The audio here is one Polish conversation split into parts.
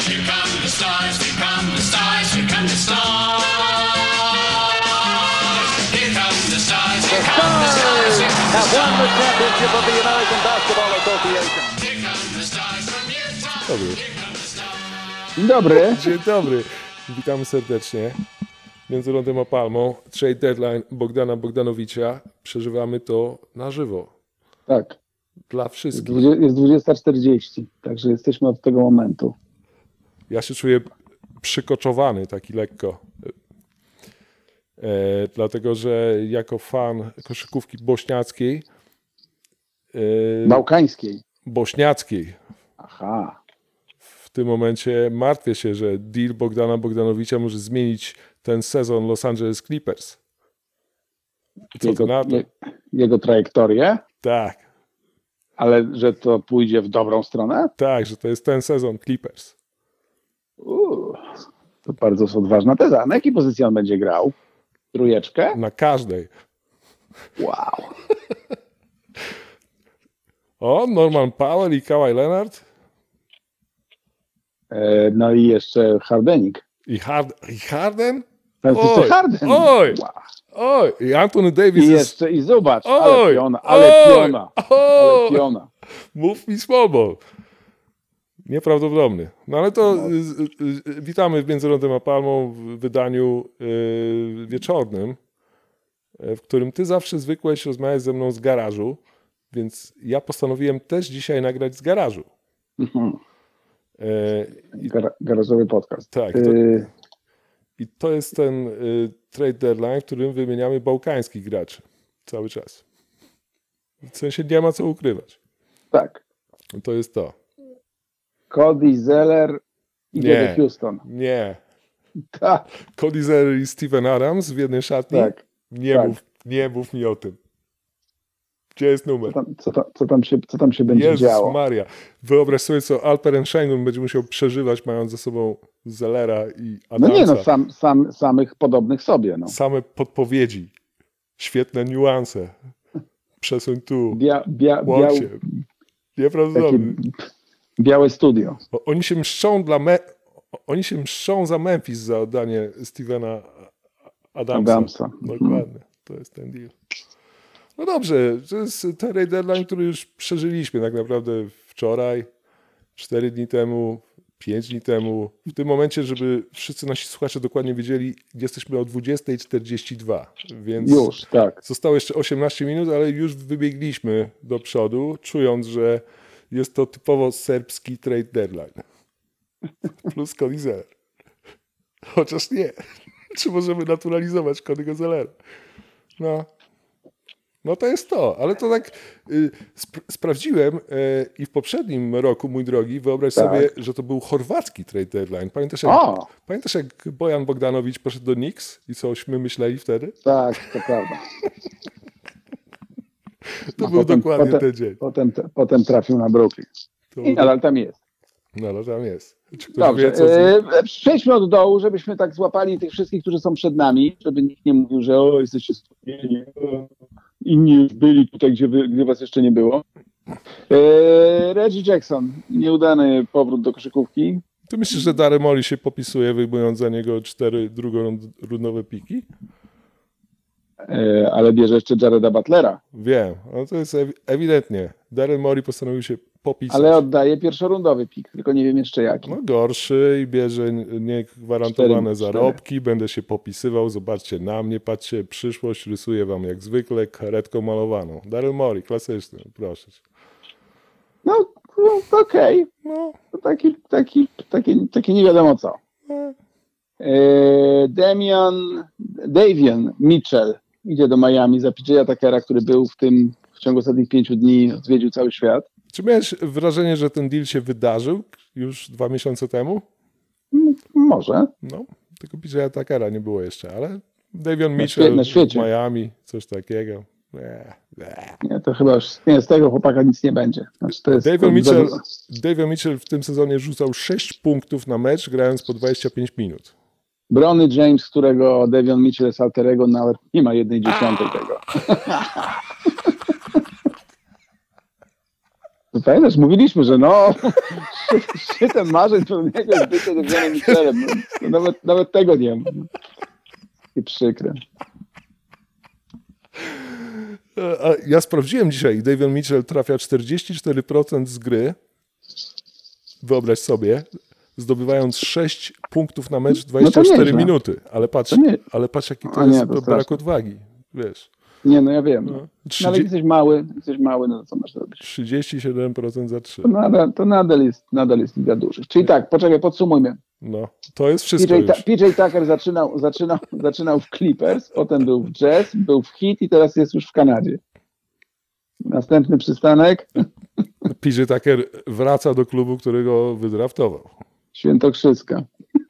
here come the stars, here come the stars, here come the stars. Here come the stars, here come the stars, here come the stars. Have won the championship of the American Basketball Association. Here come the stars from Utah. Dobry. Here come the stars. Dzień dobry. Dzień dobry. Witamy serdecznie. Między lądem a palmą. Trade deadline Bogdana Bogdanowicza. Przeżywamy to na żywo. Tak, Dla wszystkich. jest 20:40, także jesteśmy od tego momentu. Ja się czuję przykoczowany taki lekko. Dlatego, że jako fan koszykówki bośniackiej, Bałkańskiej. bośniackiej, Aha. w tym momencie martwię się, że deal Bogdana Bogdanowicza może zmienić ten sezon Los Angeles Clippers. Co ty na to? Jego trajektorię, Tak, ale że to pójdzie w dobrą stronę? tak, że to jest ten sezon Clippers. To bardzo odważna teza. Na jakiej pozycji on będzie grał? Trójeczkę? Na każdej. Wow. O, Norman Powell i Kawhi Leonard No i jeszcze Hardenik. i Harden? Francisco Harden. Oj, Wow. oj, i Anthony Davis I jest... jeszcze, i zobacz, Oj, ale piona. Mów mi small ball. Nieprawdopodobny. No ale to witamy w Między Lądem a Palmą w wydaniu wieczornym, w którym ty zawsze zwykłeś rozmawiać ze mną z garażu, więc ja postanowiłem też dzisiaj nagrać z garażu. Garażowy podcast. Tak. I to jest ten trade deadline, w którym wymieniamy bałkańskich graczy cały czas. W sensie nie ma co ukrywać. Tak. To jest to. Cody Zeller idzie do Houston. Nie. Tak. Cody Zeller i Steven Adams w jednej szatni? Tak. Nie mów mi o tym. Gdzie jest numer? Co tam się będzie Jezus działo? Maria. Wyobraź sobie, co Alperen Sengun będzie musiał przeżywać, mając za sobą Zellera i Adamsa. No nie, samych podobnych sobie. No. Same podpowiedzi. Świetne niuanse. Przesuń tu. Łącz się. Nieprawdopodobne. Białe studio. Oni się mszczą za Memphis za oddanie Stevena Adamsa. Dokładnie. To jest ten deal. No dobrze, to jest trade deadline, który już przeżyliśmy tak naprawdę wczoraj, 4 dni temu, 5 dni temu. W tym momencie, żeby wszyscy nasi słuchacze dokładnie wiedzieli, jesteśmy o 20:42, więc już, tak. zostało jeszcze 18 minut, ale już wybiegliśmy do przodu, czując, że jest to typowo serbski trade deadline. Plus Cody Zeller. Chociaż nie. Czy możemy naturalizować Cody'ego Zellera? No to jest to, ale to tak sprawdziłem i w poprzednim roku, mój drogi, wyobraź sobie, że to był chorwacki trade deadline. Pamiętasz jak Bojan Bogdanowicz poszedł do Knicks i cośmy myśleli wtedy? Tak, to prawda. To był dokładnie ten dzień. Potem trafił na Brooklyn. Ale tam jest. No ale tam jest. Dobrze, przejdźmy od dołu, żebyśmy tak złapali tych wszystkich, którzy są przed nami, żeby nikt nie mówił, że jesteście spóźnieni, inni już byli tutaj, gdzie was jeszcze nie było. Reggie Jackson, nieudany powrót do koszykówki. Ty myślisz, że Daryl Morey się popisuje, wyjmując za niego 4 drugorundowe piki? Ale bierze jeszcze Jareda Butlera. Wiem, no to jest ewidentnie. Daryl Morey postanowił się popisać. Ale oddaje pierwszorundowy pik, tylko nie wiem jeszcze jaki. No gorszy i bierze niegwarantowane zarobki, będę się popisywał, zobaczcie na mnie, patrzcie, przyszłość rysuję wam jak zwykle karetką malowaną. Daryl Morey, klasyczny, proszę cię. No okej. No. To taki nie wiadomo co. Davion Mitchell idzie do Miami za PJ'a Tuckera, który był w ciągu ostatnich 5 dni zwiedził cały świat. Czy miałeś wrażenie, że ten deal się wydarzył już 2 miesiące temu? Może. No, tylko PJ'a Tuckera nie było jeszcze, ale Davion Mitchell w Miami, coś takiego. Nie, to chyba już z tego chłopaka nic nie będzie. Znaczy, Davion Mitchell w tym sezonie rzucał 6 punktów na mecz, grając po 25 minut. Bronny James, którego Davion Mitchell jest alterego, nawet nie ma 1/10 tego. To pamiętasz, mówiliśmy, że szczytem marzeń pełnego jest bycie Davidem Mitchellem. Nawet tego nie ma. I przykre. A ja sprawdziłem dzisiaj, David Mitchell trafia 44% z gry. Wyobraź sobie, zdobywając 6 punktów na mecz 24 minuty. Ale patrz jaki to jest brak odwagi. Wiesz. Nie, no ja wiem. No. Ale jesteś mały, no to co masz robić? 37% za 3. To nadal jest liga dużych. Czyli tak, poczekaj, podsumujmy. No, to jest wszystko PJ Tucker zaczynał w Clippers, potem był w Jazz, był w Heat i teraz jest już w Kanadzie. Następny przystanek. PJ Tucker wraca do klubu, którego wydraftował. Świętokrzyska.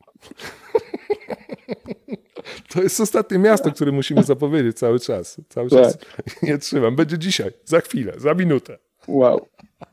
To jest ostatnie miasto, które musimy zapowiedzieć cały czas. Cały czas nie trzymam. Będzie dzisiaj, za chwilę, za minutę. Wow.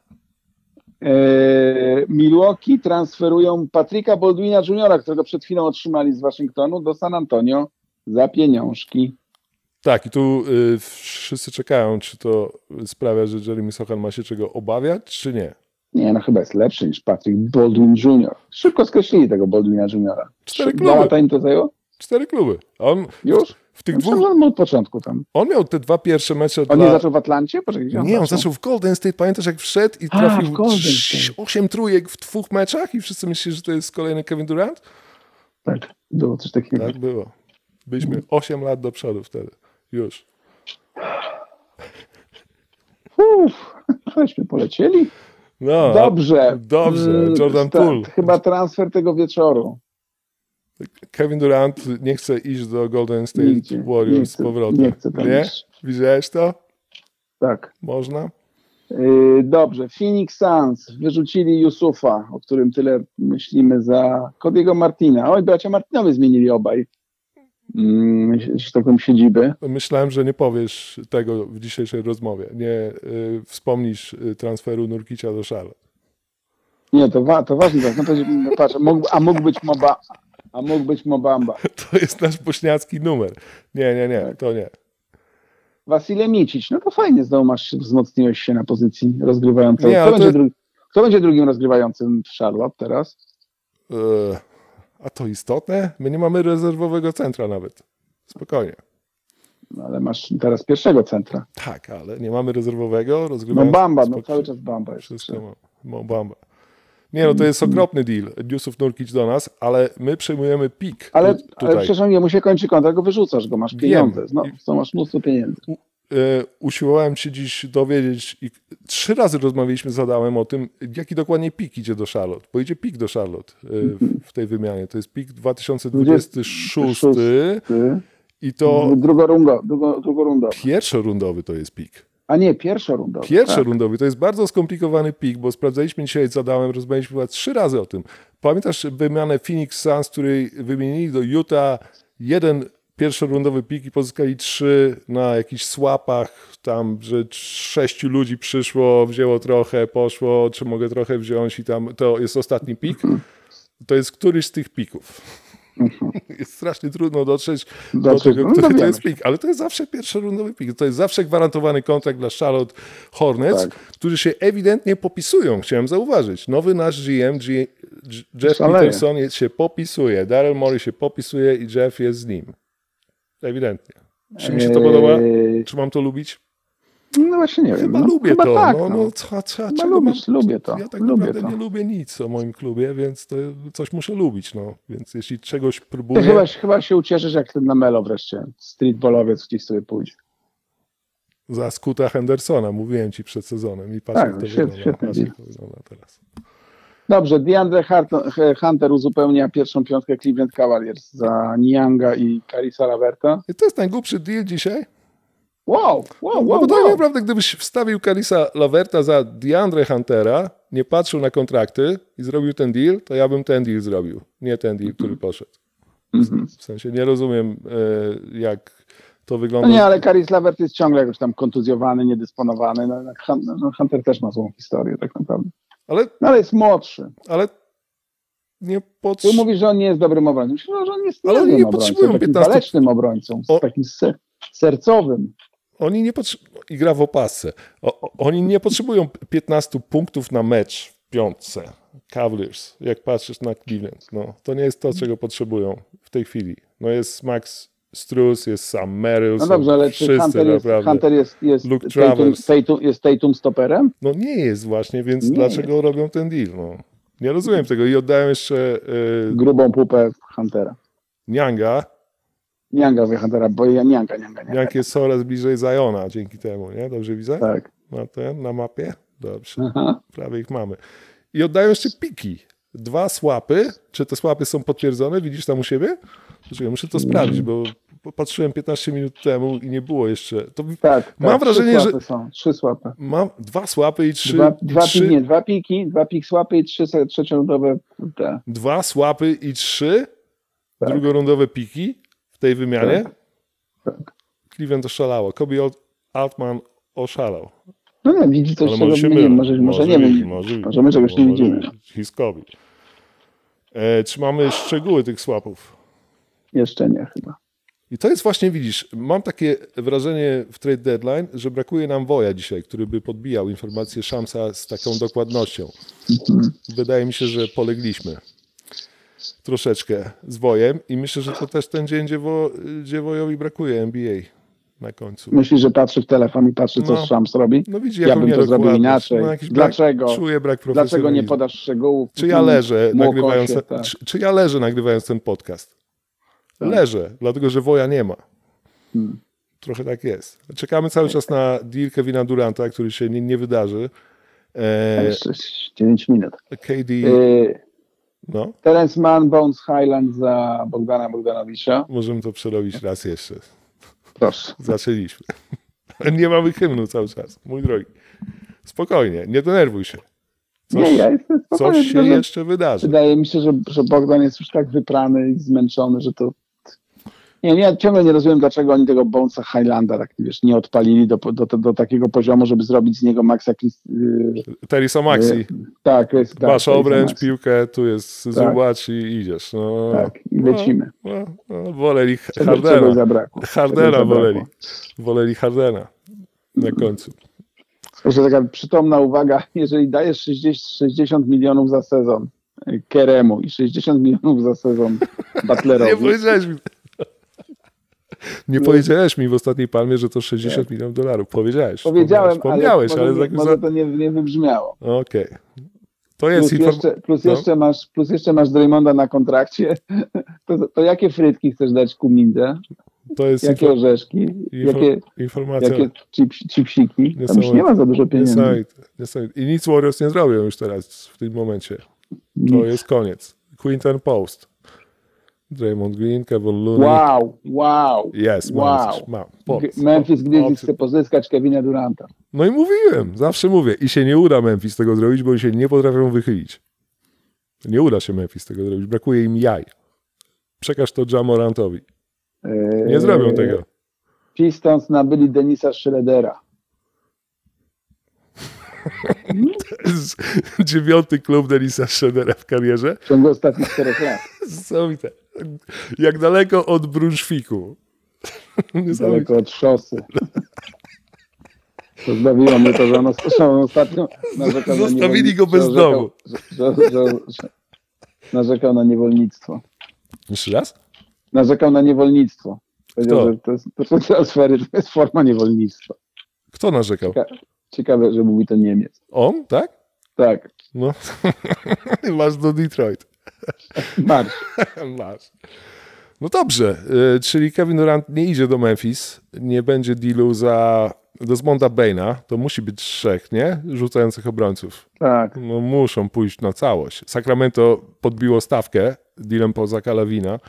Milwaukee transferują Patricka Baldwina Jr., którego przed chwilą otrzymali z Waszyngtonu, do San Antonio za pieniążki. Tak, i tu wszyscy czekają, czy to sprawia, że Jeremy Sochan ma się czego obawiać, czy nie. Nie, no chyba jest lepszy niż Patrick Baldwin Jr. Szybko skreślili tego Baldwina Jr. 4 kluby. 2 lata im to zajęło? 4 kluby. On już? W tych dwóch... od początku tam. On miał te 2 pierwsze mecze. On nie zaczął w Atlancie? Nie, on zaczął w Golden State. Pamiętasz, jak wszedł i trafił 8 trójek w 2 meczach i wszyscy myśleli, że to jest kolejny Kevin Durant? Tak, było coś takiego. Tak było. Byliśmy 8 lat do przodu wtedy. Już. Żeśmy polecieli. No, dobrze. Jordan Poole. Chyba transfer tego wieczoru. Kevin Durant nie chce iść do Golden State Warriors z powrotem. Nie chce tam iść. Widziałeś to? Tak. Można? Dobrze. Phoenix Suns wyrzucili Yusufa, o którym tyle myślimy, za Cody'ego Martina. Oj, bracia Martinowie zmienili obaj. Taką siedzibę. Myślałem, że nie powiesz tego w dzisiejszej rozmowie. Nie wspomnisz transferu Nurkicia do Charlotte. Nie, to ważne. No, patrz, mógł być Mobamba. To jest nasz bośniacki numer. Nie, tak. To nie. Wasilij Micic, no to fajnie, znowu wzmocniłeś się na pozycji rozgrywającego. Kto będzie drugim rozgrywającym w Charlotte teraz? A to istotne? My nie mamy rezerwowego centra nawet. Spokojnie. No, ale masz teraz pierwszego centra. Tak, ale nie mamy rezerwowego. No Bamba, cały czas Bamba jest. Wszystko Bamba. Nie, no to jest okropny deal. Yusuf Nurkic do nas, ale my przejmujemy pik. Ale przepraszam, jemu się kończy kontrakt, go wyrzucasz, go masz pieniądze. Masz mnóstwo pieniędzy. Usiłowałem się dziś dowiedzieć i 3 razy rozmawialiśmy z Adamem o tym, jaki dokładnie pik idzie do Charlotte. Bo idzie pik do Charlotte w tej wymianie. To jest pik 2026 i to... Drugorundowy. Pierwszorundowy to jest pik. A nie, pierwszorundowy. Pierwszorundowy. To jest bardzo skomplikowany pik, bo sprawdzaliśmy dzisiaj z Adamem, rozmawialiśmy chyba 3 razy o tym. Pamiętasz wymianę Phoenix Suns, której wymienili do Utah jeden pierwszorundowy pik i pozyskali 3 na jakichś swapach, tam, że 6 ludzi przyszło, wzięło trochę, poszło, czy mogę trochę wziąć i tam to jest ostatni pik. To jest któryś z tych pików. Jest strasznie trudno dotrzeć do tego, który to jest pik, ale to jest zawsze pierwszorundowy pik. To jest zawsze gwarantowany kontrakt dla Charlotte Hornets, którzy się ewidentnie popisują, chciałem zauważyć. Nowy nasz GM, Jeff Peterson się popisuje, Daryl Morey się popisuje i Jeff jest z nim. Ewidentnie. Czy mi się to podoba? Czy mam to lubić? No właśnie nie wiem. Chyba lubię to. Tak, lubię to. Ja tak naprawdę nie lubię nic o moim klubie, więc to coś muszę lubić. No. Więc jeśli czegoś próbuję... Ty chyba się ucieszysz, jak ten Lamelo wreszcie, streetballowiec gdzieś sobie pójdzie. Za Scoota Hendersona, mówiłem ci przed sezonem i patrz, jak to wygląda teraz. Dobrze, DeAndre Hunter uzupełnia pierwszą piątkę Cleveland Cavaliers za Nianga i Carissa Laverta. I to jest najgłupszy deal dzisiaj? Wow. Bo tak naprawdę, gdybyś wstawił Carissa Laverta za DeAndre Huntera, nie patrzył na kontrakty i zrobił ten deal, to ja bym ten deal zrobił, nie ten deal, który poszedł. W sensie nie rozumiem, jak to wygląda. No nie, ale Caris Levert jest ciągle jakoś tam kontuzjowany, niedysponowany. Hunter też ma złą historię tak naprawdę. Ale jest młodszy. Ale nie Ty mówisz, że on nie jest dobrym obrońcą. Myślę, że on jest ale oni nie potrzebują takim walecznym obrońcą, takim sercowym. Oni nie i gra w opasce. Oni nie potrzebują 15 punktów na mecz w piątce. Cavaliers, jak patrzysz na Cleveland. No, to nie jest to, czego potrzebują w tej chwili. No jest Max Strus, jest Sam Merrill. No dobrze, ale czy Hunter jest Luke Travers. Jest Tatum stoperem? No nie jest właśnie, więc dlaczego robią ten deal? No, nie rozumiem tego i oddają jeszcze grubą pupę Huntera. Nianga Huntera, bo Niang jest coraz bliżej Ziona dzięki temu, nie? Dobrze widzę? Tak. Na mapie? Dobrze. Prawie ich mamy. I oddają jeszcze piki. 2 swapy. Czy te swapy są potwierdzone? Widzisz tam u siebie? Muszę to sprawdzić, bo patrzyłem 15 minut temu i nie było jeszcze. Mam wrażenie, że... Są 3 swapy. Mam 2 swapy i 3... 2 piki, 2 pik swapy i 3 trzeciorundowe... 2 swapy i 3 drugorundowe piki w tej wymianie. Tak. Cleveland oszalało. Kobe Altman oszalał. No nie, widzi coś, czego nie wiem. Może nie wiem. Może my czegoś nie widzimy. He's Kobe. Czy mamy szczegóły tych swapów? Jeszcze nie chyba. I to jest właśnie, widzisz, mam takie wrażenie w trade deadline, że brakuje nam Woja dzisiaj, który by podbijał informacje Shamsa z taką dokładnością. Wydaje mi się, że polegliśmy troszeczkę z Wojem i myślę, że to też ten dzień, gdzie Wojowi brakuje NBA na końcu. Myślisz, że patrzy w telefon i patrzy, co Shams robi? No widzi, ja bym to zrobił inaczej. Dlaczego? Czuję brak profesjonalizmu. Dlaczego nie podasz szczegółów? Czy ja leżę nagrywając ten podcast? Tak. Leżę, dlatego że Woja nie ma. Trochę tak jest. Czekamy cały czas na deal Kevina Duranta, który się nie wydarzy. Jeszcze 9 minut. KD... No. Terence Mann, Bones Highland za Bogdana Bogdanowicza. Możemy to przerobić raz jeszcze. Proszę. Zaczęliśmy. Nie mamy hymnu cały czas, mój drogi. Spokojnie, nie denerwuj się. Ja jestem spokojny. Coś się jeszcze wydarzy. Wydaje mi się, że Bogdan jest już tak wyprany i zmęczony, że to... Ja ciągle nie rozumiem, dlaczego oni tego Bonesa Highlanda tak, nie odpalili do takiego poziomu, żeby zrobić z niego Maxa Terrysa Maxi. Tak, masz obręcz, piłkę, tu jest zobacz i idziesz. No, tak, i lecimy. Woleli Hardena. Woleli Hardena na końcu. Jeszcze taka przytomna uwaga, jeżeli dajesz 60 milionów za sezon Keremu i 60 milionów za sezon Butlerowi. Nie powiedziałeś mi. Nie powiedziałeś mi w ostatniej palmie, że to 60 milionów dolarów. Powiedziałem, wspomniałeś, ale może to nie wybrzmiało. Okej. To jest plus jeszcze masz Draymonda na kontrakcie. To jakie frytki chcesz dać Kumindze? To jest jakie orzeszki? Jakie chipsiki? Tam już nie ma za dużo pieniędzy. I nic Warriors nie zrobią już teraz w tym momencie. To jest koniec. Quinton Post. Draymond Green, Kevin Looney. Wow. Yes, mam. Memphis Grizzlies chce pozyskać Kevina Duranta. No i mówiłem, zawsze mówię. I się nie uda Memphis tego zrobić, bo oni się nie potrafią wychylić. Nie uda się Memphis tego zrobić. Brakuje im jaj. Przekaż to Ja Morantowi. Nie zrobią tego. Pistons nabyli Denisa Schroedera. To jest 9. klub Denisa Schroedera w karierze. W ciągu ostatnich 4 lat. Niesamowite. Jak daleko od Brunszwiku. Daleko od szosy. To zbawiło mnie to, że on ostatnio zostawili go bez domu. Narzekał na niewolnictwo. Jeszcze raz? Narzekał na niewolnictwo. Powiedział, że to transfery to jest forma niewolnictwa. Kto narzekał? Ciekawe, że mówi to Niemiec. On? Tak? Tak. No. Masz do Detroit. Masz. No dobrze, czyli Kevin Durant nie idzie do Memphis, nie będzie dealu za Desmonda Baina, to musi być 3, nie? Rzucających obrońców. Tak. No muszą pójść na całość. Sacramento podbiło stawkę dealem poza Kalawina.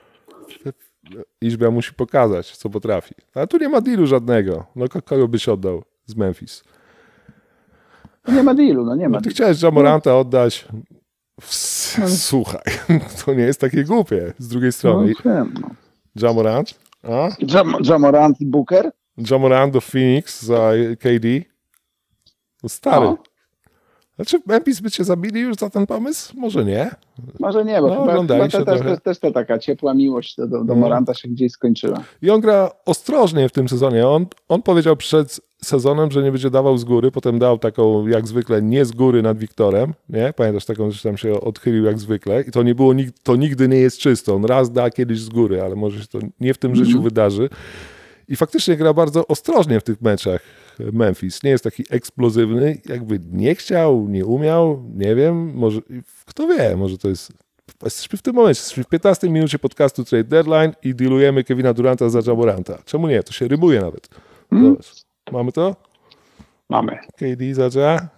Izbia musi pokazać, co potrafi. Ale tu nie ma dealu żadnego. No kogo byś oddał z Memphis? Nie ma dealu, nie ma. Ty chciałeś Ja Moranta oddać. Słuchaj, to nie jest takie głupie. Z drugiej strony. Ja Morant? Ja Morant i Booker? Ja Morant do Phoenix za KD. No stary. Znaczy Memphis by cię zabili już za ten pomysł? Może nie. Może nie, bo chyba też ta taka ciepła miłość do Moranta się gdzieś skończyła. I on gra ostrożnie w tym sezonie. On powiedział przed sezonem, że nie będzie dawał z góry, potem dał taką jak zwykle nie z góry nad Wiktorem, nie? Pamiętasz taką, że tam się odchylił jak zwykle i to nie było, to nigdy nie jest czysto. On raz da kiedyś z góry, ale może się to nie w tym życiu wydarzy. I faktycznie gra bardzo ostrożnie w tych meczach Memphis. Nie jest taki eksplozywny, jakby nie chciał, nie umiał, nie wiem, może, kto wie, może to jest... Jesteśmy w tym momencie, jesteśmy w 15 minucie podcastu Trade Deadline i dealujemy Kevina Duranta za Ja Moranta. Czemu nie? To się rymuje nawet. Zobacz. Mamy to? Mamy. KD za Ja?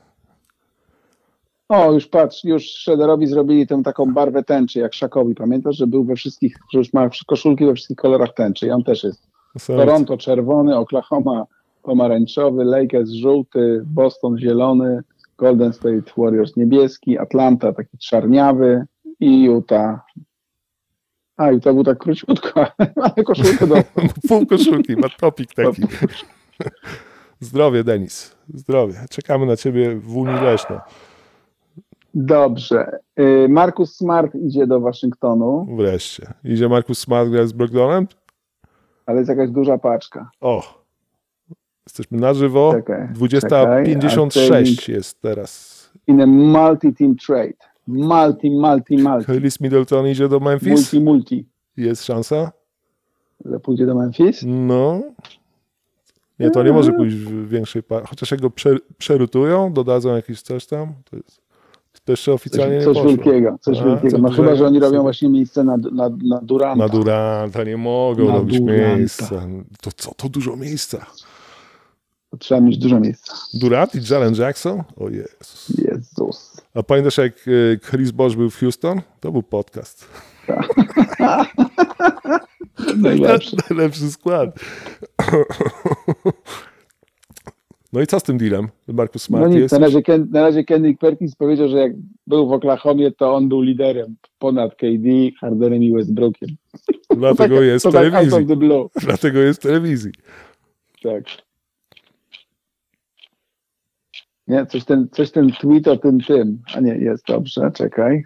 O, już patrz, już Shredderowi zrobili tę taką barwę tęczy, jak Shakowi. Pamiętasz, że był we wszystkich, że już ma koszulki we wszystkich kolorach tęczy i on też jest. Toronto czerwony, Oklahoma pomarańczowy, Lakers żółty, Boston zielony, Golden State Warriors niebieski, Atlanta taki czarniawy i Utah. A, Utah był tak króciutko, ale koszulkę do... Pół koszulki, ma topik taki. Zdrowie, Denis, zdrowie. Czekamy na ciebie w Unii Leszno. Dobrze. Marcus Smart idzie do Waszyngtonu. Wreszcie. Idzie Marcus Smart grać z Brogdonem? Ale jest jakaś duża paczka. O, jesteśmy na żywo. 20:56 jest teraz. In a multi-team trade. Multi. Chris Middleton idzie do Memphis? Multi. Jest szansa? Że pójdzie do Memphis? No. Nie, to nie może pójść w większej parze. Chociaż jak go przerutują, dodadzą jakieś coś tam, to jeszcze oficjalnie coś nie poszło. Coś wielkiego. No chyba, że oni robią właśnie miejsce na Duranta. Na Duranta nie mogą robić miejsca. To co? To dużo miejsca. To trzeba mieć dużo miejsca. Durant i Jaren Jackson? O Jezus. A pamiętasz, jak Chris Bosh był w Houston? To był podcast. Najlepszy skład. No i co z tym dealem? Marcus Smart no nic, jest? Na razie Kendrick Perkins powiedział, że jak był w Oklahomie, to on był liderem ponad KD, Hardenem i Westbrookiem. Dlatego jest w telewizji. Dlatego jest w telewizji. Tak. Nie, coś ten tweet o tym. A nie, jest dobrze, czekaj.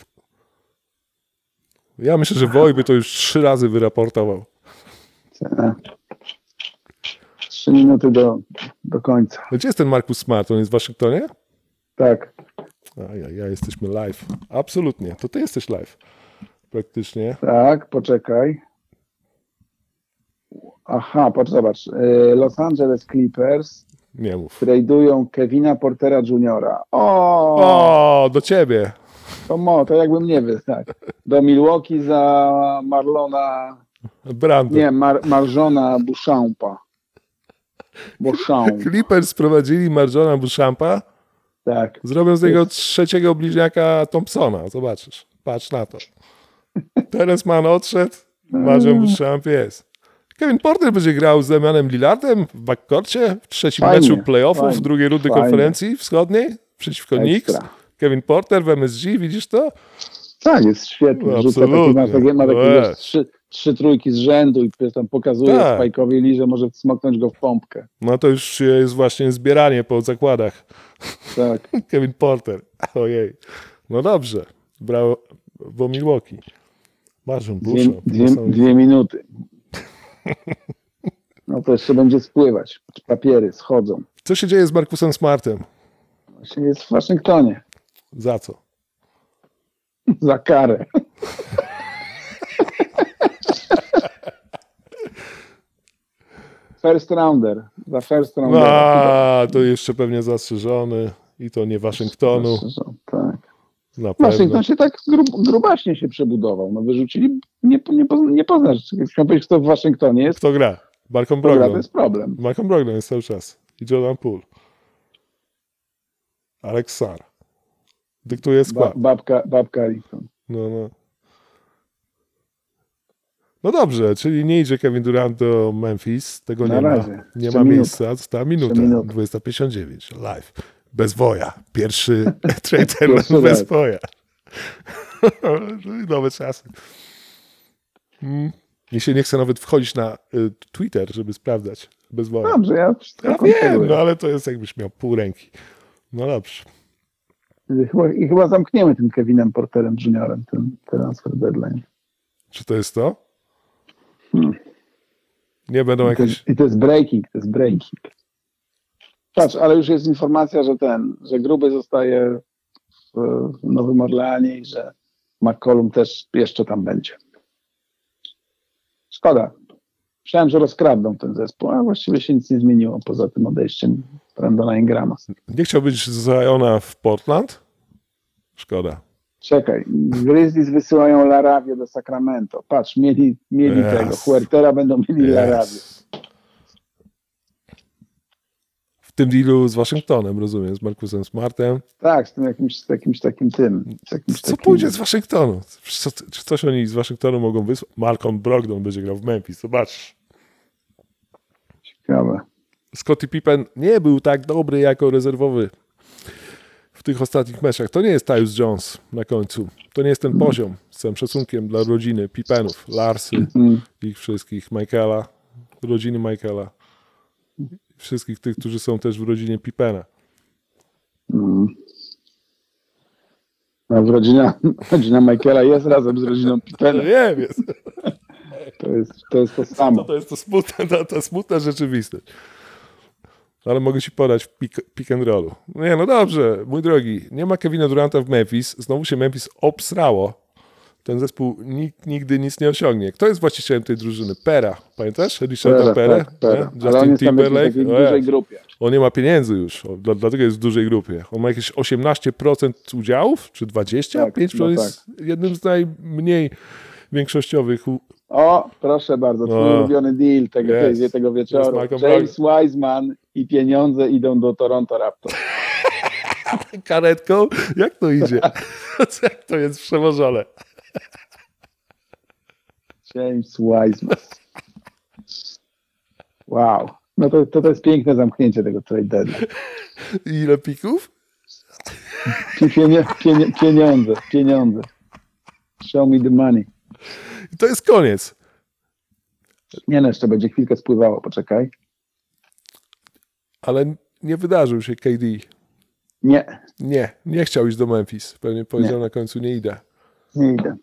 Ja myślę, że Woj by to już 3 razy wyraportował. 3 minuty do końca. Gdzie jest ten Marcus Smart? On jest w Waszyngtonie? Tak. Ja jesteśmy live. Absolutnie. To ty jesteś live. Praktycznie. Tak, poczekaj. Aha, zobacz. Los Angeles Clippers nie mów. Tradują Kevina Portera Jr. O, do ciebie. To jakby mnie tak. Do Milwaukee za Marlona Brando. Nie, Marjona Beauchampa. Clippers sprowadzili Marjona Beauchampa. Tak. Zrobią z niego trzeciego bliźniaka Thompsona. Zobaczysz. Patrz na to. Terence Mann odszedł. Marjon Beauchamp jest. Kevin Porter będzie grał z Damianem Lillardem w backcourcie w trzecim meczu playoffów w drugiej rundy konferencji wschodniej przeciwko Knicks. Kevin Porter w MSG, widzisz to? Tak, jest świetny. Ma takie 3 trójki z rzędu i tam pokazuje Spike'owi Lee, że może smoknąć go w pompkę. No to już jest właśnie zbieranie po zakładach. Tak. Kevin Porter. Ojej. No dobrze. Brawo Milwaukee. Marjon Beauchamp. 2 minuty. No to jeszcze będzie spływać. Papiery schodzą. Co się dzieje z Marcusem Smartem? Właśnie jest w Waszyngtonie. Za co? Za karę. First rounder. Za first rounder. To jeszcze pewnie zastrzeżony. I to nie Waszyngtonu. Tak. Waszyngton się tak grubaśnie się przebudował. No wyrzucili, nie poznasz. Chciałem powiedzieć, kto w Waszyngtonie jest. Kto gra? Malcolm Brogdon. To jest problem. Malcolm Brogdon jest cały czas. I Jordan Poole. Alex Sarr. Dyktuje skład. Babka Rickson. No dobrze, czyli nie idzie Kevin Durant do Memphis. Tego nie ma miejsca. Została minuta. 20:59. Live. Bez Woja. Pierwszy trade bez Woja. Nowe czasy. Mi się nie chce nawet wchodzić na Twitter, żeby sprawdzać. Bez Woja. Dobrze, ja wiem, no ale to jest jakbyś miał pół ręki. No dobrze. I chyba zamkniemy tym Kevinem Porterem Juniorem, ten transfer deadline. Czy to jest to? Nie będą jakieś... I to jest breaking. Patrz, ale już jest informacja, że Gruby zostaje w Nowym Orleanie i że McCollum też jeszcze tam będzie. Szkoda. Myślałem, że rozkradną ten zespół, a właściwie się nic nie zmieniło poza tym odejściem Brandona Ingrama. Nie chciałbyś Ziona w Portland? Szkoda. Czekaj, Grizzlies wysyłają Laravię do Sacramento. Patrz, mieli tego. Huertera będą mieli Laravię. W tym dealu z Waszyngtonem, rozumiem, z Marcusem Smartem. Tak, z tym jakimś takim tym. Co pójdzie z Waszyngtonu? Czy coś oni z Waszyngtonu mogą wysłać? Malcolm Brogdon będzie grał w Memphis, zobacz. Ciekawe. Scottie Pippen nie był tak dobry jako rezerwowy w tych ostatnich meczach. To nie jest Tyus Jones na końcu. To nie jest ten poziom, z całym szacunkiem dla rodziny Pippenów, Larsy, ich wszystkich, Michaela, rodziny Michaela. Wszystkich tych, którzy są też w rodzinie Pippena. No, rodzina Michaela jest razem z rodziną Pippena. Wiem, jest. To jest to samo. To jest to smutna rzeczywistość. Ale mogę ci podać w pick and rollu. Nie, no dobrze, mój drogi. Nie ma Kevina Duranta w Memphis. Znowu się Memphis obsrało. Ten zespół nigdy nic nie osiągnie. Kto jest właścicielem tej drużyny? Pera. Pamiętasz? Richarda Perę? Ale on jest tam w takiej dużej grupie. On nie ma pieniędzy już. Dlatego jest w dużej grupie. On ma jakieś 18% udziałów? Czy 25%? Tak, jest jednym z najmniej większościowych. O, proszę bardzo. Twój ulubiony deal tego wieczoru. James Wiseman i pieniądze idą do Toronto Raptors. Karetką? Jak to idzie? Jak to jest przełożone? James Wiseman. Wow. No to jest piękne zamknięcie tego trade deadline. Ile pików? Pieniądze. Show me the money. I to jest koniec. Nie, no jeszcze będzie chwilkę spływało, poczekaj. Ale nie wydarzył się KD. Nie chciał iść do Memphis. Pewnie powiedział na końcu, nie idę. Nie idę.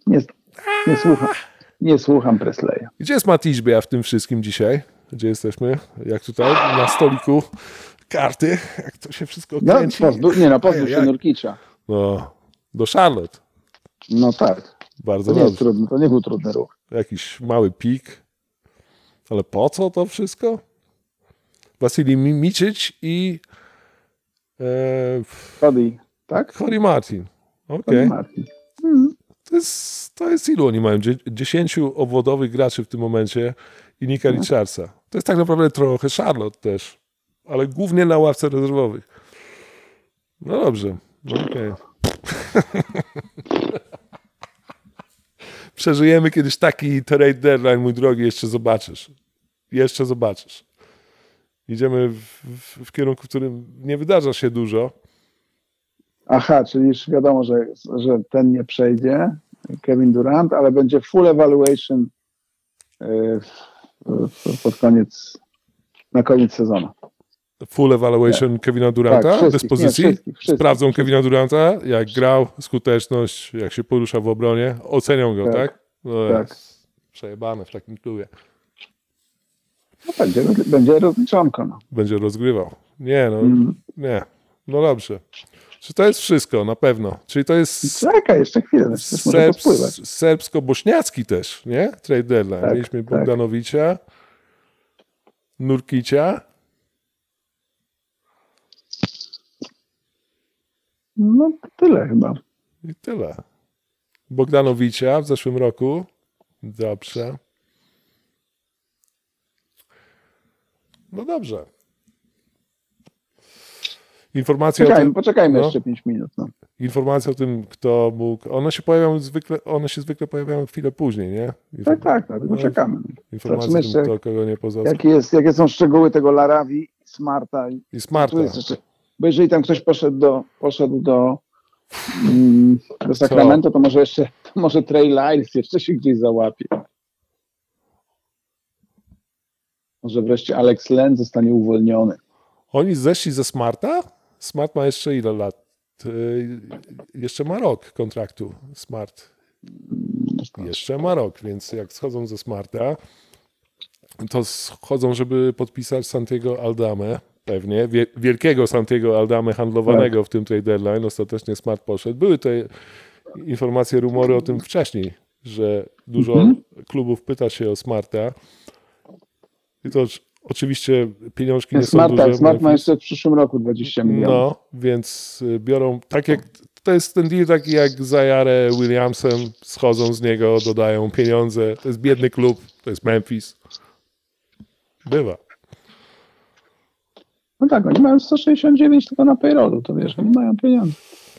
Nie słucham Presleya. Gdzie jest Matt Ishbia w tym wszystkim dzisiaj? Gdzie jesteśmy? Jak tutaj? Na stoliku karty. Jak to się wszystko kręci. Pozbył się Nurkicza. No, do Charlotte. No tak. Bardzo to dobrze. To nie był trudny ruch. Jakiś mały pik. Ale po co to wszystko? Wasili Micic i Cody Martin. Okej. To jest ilu oni mają? 10 obwodowych graczy w tym momencie i Nika Richardsa. To jest tak naprawdę trochę Charlotte też, ale głównie na ławce rezerwowych. No dobrze. Okay. Przeżyjemy kiedyś taki trade deadline, mój drogi, jeszcze zobaczysz. Idziemy w kierunku, w którym nie wydarza się dużo. Aha, czyli już wiadomo, że ten nie przejdzie, Kevin Durant, ale będzie full evaluation na koniec sezonu. Full evaluation Kevina Duranta, tak, dyspozycji. Sprawdzą Kevina Duranta, jak grał, skuteczność, jak się porusza w obronie. Ocenią go, tak? No tak. Przejebane w takim klubie. No będzie rozliczonko. No. Będzie rozgrywał. Nie. No dobrze. Czy to jest wszystko? Na pewno. Czyli to jest... Czekaj, jeszcze chwilę. Serbsko-bośniacki też, nie? Trade deadline. Tak, Mieliśmy Bogdanowicza, Nurkicia. No tyle chyba. I tyle. Bogdanowicza w zeszłym roku. Dobrze. No dobrze. Informacja poczekajmy jeszcze 5 minut. No. Informacja o tym, kto mógł... One się zwykle pojawiają chwilę później, nie? Tak, poczekamy. Informacja o tym, kto kogo nie poznał. Jakie są szczegóły tego Laravi i Smarta. Bo jeżeli tam ktoś poszedł do Sacramento, to może Trey Lyles jeszcze się gdzieś załapie. Może wreszcie Alex Len zostanie uwolniony. Oni zeszli ze Smarta? Smart ma jeszcze ile lat? jeszcze ma rok kontraktu Smart. Jeszcze ma rok, więc jak schodzą ze Smarta, to schodzą, żeby podpisać Santiago Aldamę, pewnie, wielkiego Santiago Aldamę handlowanego w tym trade deadline. Ostatecznie Smart poszedł. Były te informacje, rumory o tym wcześniej, że dużo klubów pyta się o Smarta. I to oczywiście pieniążki nie są duże. Smart ma jeszcze w przyszłym roku 20 milionów. No, więc biorą, tak jak to jest ten deal taki jak Zaire Williamsem, schodzą z niego, dodają pieniądze. To jest biedny klub, to jest Memphis. Bywa. No tak, oni mają 169 tylko na payrollu, to wiesz, oni mają pieniądze.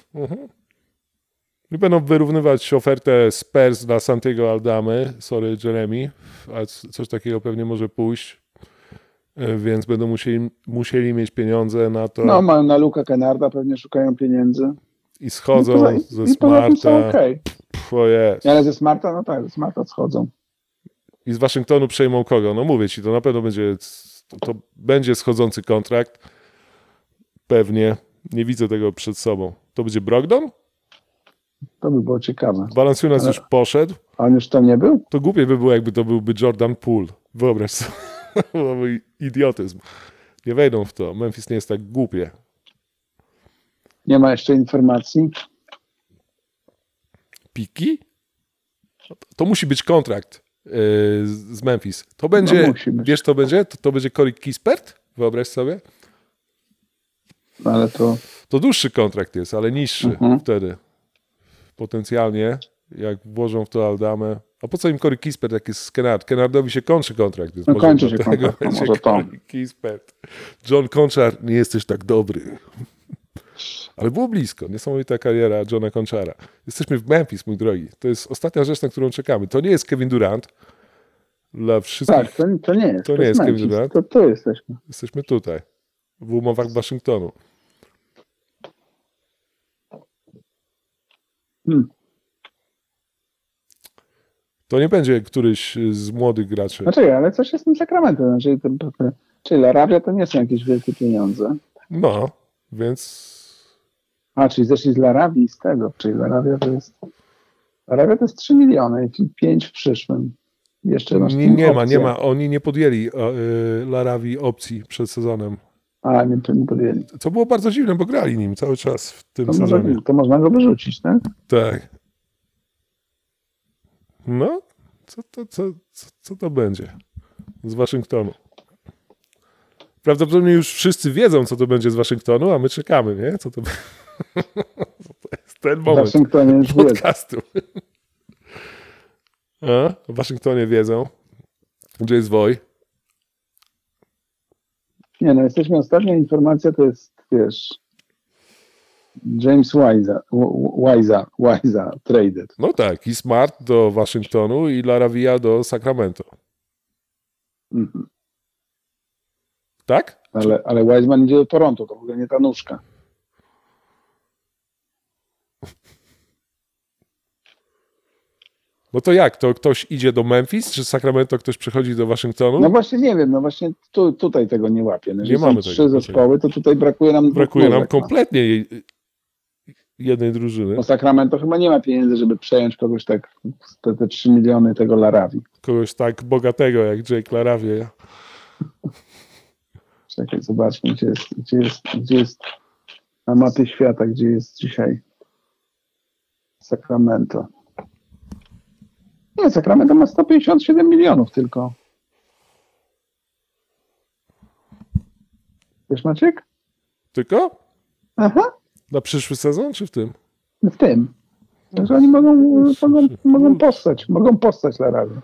I będą wyrównywać ofertę Spurs dla Santiago Aldamy, sorry Jeremy, a coś takiego pewnie może pójść, więc będą musieli mieć pieniądze na to. No, mają na Luka Kennarda, pewnie szukają pieniędzy. I schodzą ze Smarta. Okay. Ale ze Smarta, no tak, ze Smarta schodzą. I z Waszyngtonu przejmą kogo? No mówię ci, to na pewno będzie, to będzie schodzący kontrakt. Pewnie. Nie widzę tego przed sobą. To będzie Brogdon? To by było ciekawe. Valanciunas już poszedł. A on już tam nie był? To głupie by było, jakby to byłby Jordan Poole. Wyobraź sobie. To byłby idiotyzm. Nie wejdą w to. Memphis nie jest tak głupie. Nie ma jeszcze informacji. Piki? To musi być kontrakt z Memphis. To będzie, wiesz to będzie? To będzie Corey Kispert? Wyobraź sobie. Ale to dłuższy kontrakt jest, ale niższy wtedy. Potencjalnie, jak włożą w to Aldamę. A po co im Corey Kispert, jak jest Kennard? Kennardowi się kończy kontrakt. Więc kończy się kontrakt. Może to. Kispert. John Conchar, nie jesteś tak dobry. Ale było blisko. Niesamowita kariera Johna Conchara. Jesteśmy w Memphis, mój drogi. To jest ostatnia rzecz, na którą czekamy. To nie jest Kevin Durant. Dla wszystkich. Tak, to nie jest. To nie jest Kevin Durant. To jesteśmy. Jesteśmy tutaj. W umowach Waszyngtonu. To nie będzie któryś z młodych graczy. Znaczy, ale coś jest z tym Sacramento. Czyli LaRavia to nie są jakieś wielkie pieniądze. No, więc... czyli zeszli z LaRavii z tego. Czyli LaRavia to jest 3 miliony i 5 w przyszłym. Jeszcze masz nie ma. Oni nie podjęli LaRavii opcji przed sezonem. Nie podjęli. Co było bardzo dziwne, bo grali nim cały czas w tym sezonie. To można go wyrzucić, tak? Tak. No, co to będzie z Waszyngtonu? Prawdopodobnie już wszyscy wiedzą, co to będzie z Waszyngtonu, a my czekamy, nie? Co to jest ten moment podcastu. W Waszyngtonie wiedzą, gdzie jest Woj. Nie, jesteśmy, ostatnia informacja to jest, wiesz, James Wise'a traded. No tak, i Smart do Waszyngtonu i LaRavia do Sacramento. Tak? Ale Wiseman idzie do Toronto, to w ogóle nie ta nóżka. No to jak? To ktoś idzie do Memphis, czy Sacramento ktoś przychodzi do Waszyngtonu? No właśnie nie wiem, tutaj tego nie łapię. Nie mamy 3 zespoły, to tutaj brakuje nam kompletnie jednej drużyny. Bo Sacramento chyba nie ma pieniędzy, żeby przejąć kogoś tak, te 3 miliony tego LaRavii. Kogoś tak bogatego jak Jake LaRavia. Czekaj, zobaczmy, gdzie jest na mapie świata, gdzie jest dzisiaj Sacramento. Nie, Sacramento ma 157 milionów tylko. Wiesz, Maciek? Tylko? Aha. Na przyszły sezon, czy w tym? W tym. Także oni mogą postać LaRavia.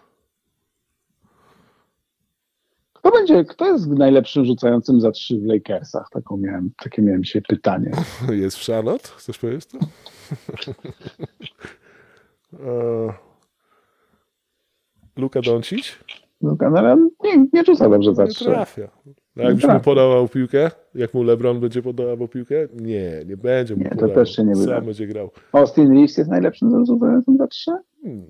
Kto jest najlepszym rzucającym za 3 w Lakersach? Takie miałem dzisiaj pytanie. Jest w Charlotte? Chcesz powiedzieć to? Luka Doncic? Nie rzuca dobrze za 3. Nie trafia. A jakbyś mu podawał piłkę? Jak mu LeBron będzie podawał piłkę? Nie będzie mu podawał. To też się nie wyda. Sam będzie grał. Austin Reeves jest najlepszym rzucającym za 3? Nie.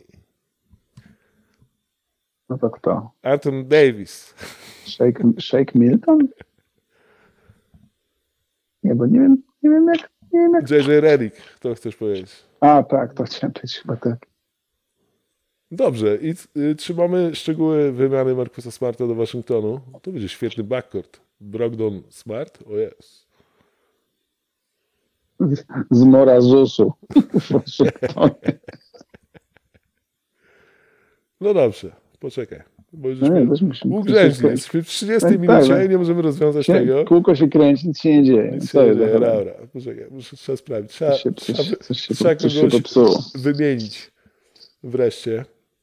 No to kto? Anthony Davis. Shake Milton? Nie, bo nie wiem Nie wiem, jak... JJ Redick, to chcesz powiedzieć. A, tak, to chciałem powiedzieć chyba tak. Dobrze. I czy mamy szczegóły wymiany Marcusa Smarta do Waszyngtonu? To będzie świetny backcourt. Brogdon Smart? O jest. Z Morazusu w Waszyngtonie. No dobrze, poczekaj. Bo już ugrzęźli. W 30 minucie i nie możemy rozwiązać tego. Kółko się kręci, nic się nie dzieje. Nic się nie dzieje, dobra. Poczekaj, trzeba sprawdzić. Trzeba kogoś wymienić wreszcie.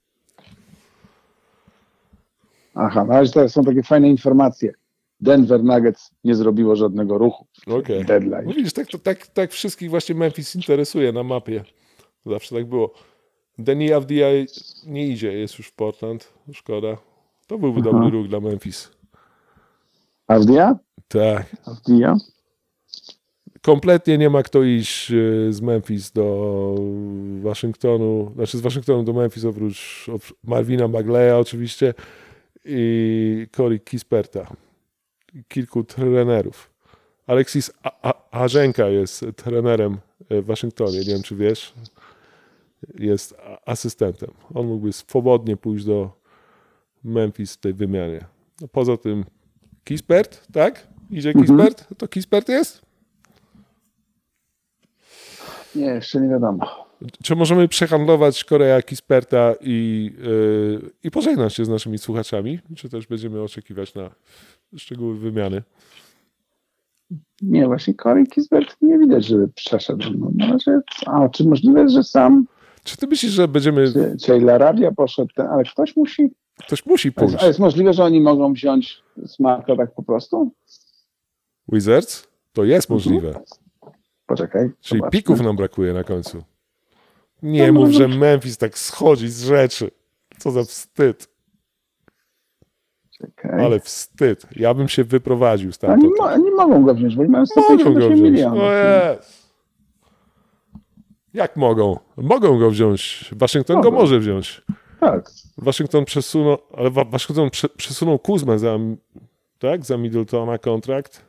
Aha, na razie to są takie fajne informacje. Denver Nuggets nie zrobiło żadnego ruchu. Okay. Deadline. No widzisz, tak wszystkich właśnie Memphis interesuje na mapie. Zawsze tak było. Deni Avdija nie idzie, jest już w Portland. Szkoda. To byłby dobry ruch dla Memphis. Avdija? Tak. Avdija? Kompletnie nie ma kto iść z Memphis do Waszyngtonu, znaczy z Waszyngtonu do Memphis oprócz Marvina Bagleya oczywiście i Corey Kisperta. Kilku trenerów. Alexis Arzenka jest trenerem w Waszyngtonie, nie wiem czy wiesz. Jest asystentem. On mógłby swobodnie pójść do Memphis w tej wymianie. No poza tym Kispert, tak? Idzie Kispert? To Kispert jest? Nie, jeszcze nie wiadomo. Czy możemy przehandlować Korea Kisperta i pożegnać się z naszymi słuchaczami? Czy też będziemy oczekiwać na szczegóły wymiany? Nie, właśnie Corey Kispert nie widać, żeby przeszedł. Czy możliwe jest, że sam... Czy ty myślisz, że będziemy... Czy Larabia poszedł, ale ktoś musi... Ktoś musi pójść. A jest możliwe, że oni mogą wziąć Smarta tak po prostu? Wizards? To jest możliwe. Poczekaj. Czyli zobaczmy. pików nam brakuje na końcu. Nie mów, że Memphis tak schodzi z rzeczy. Co za wstyd. Czekaj. Ale wstyd. Ja bym się wyprowadził stamtąd. Oni mogą go wziąć, bo oni mają 158 milionów. No jest. Jak mogą? Mogą go wziąć. Waszyngton go może wziąć. Tak. Waszyngton przesunął Kuzmę za Middletona kontrakt.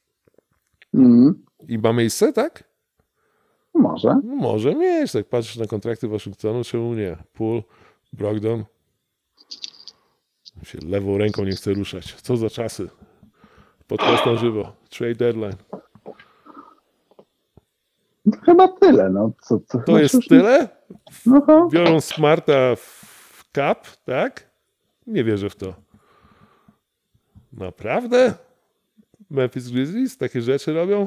I ma miejsce, tak? Może. No może mieć. Tak patrzysz na kontrakty Waszyngtonu, czemu nie? Poole, Brogdon. Się lewą ręką nie chce ruszać. Co za czasy. Podcast na żywo. Trade deadline. Chyba tyle. No. To jest tyle? No. Biorą Smarta w cap, tak? Nie wierzę w to. Naprawdę? Memphis Grizzlies takie rzeczy robią?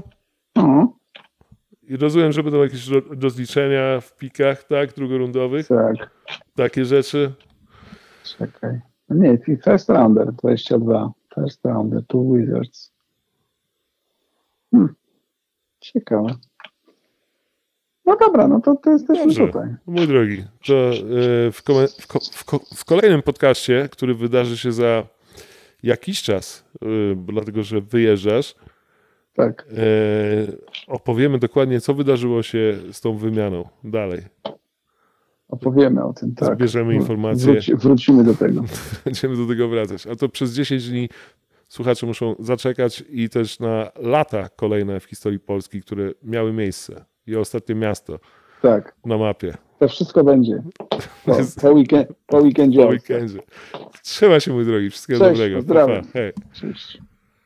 I rozumiem, że będą jakieś rozliczenia w pikach, tak? Drugorundowych? Tak. Takie rzeczy? Czekaj. Nie, first rounder 22. First rounder, 2 Wizards. Ciekawe. No dobra, no to jesteśmy Dobrze. tutaj. Mój drogi, to w kolejnym podcaście, który wydarzy się za jakiś czas, dlatego że wyjeżdżasz, Tak. opowiemy dokładnie, co wydarzyło się z tą wymianą dalej. Opowiemy o tym, tak. Zbierzemy informacje. Wrócimy do tego. Będziemy do tego wracać. A to przez 10 dni słuchacze muszą zaczekać i też na lata kolejne w historii Polski, które miały miejsce. I ostatnie miasto na mapie. To wszystko będzie. Po weekendzie. Trzymaj się, mój drogi. Wszystkiego dobrego. Pozdrawiam. Hej. Cześć.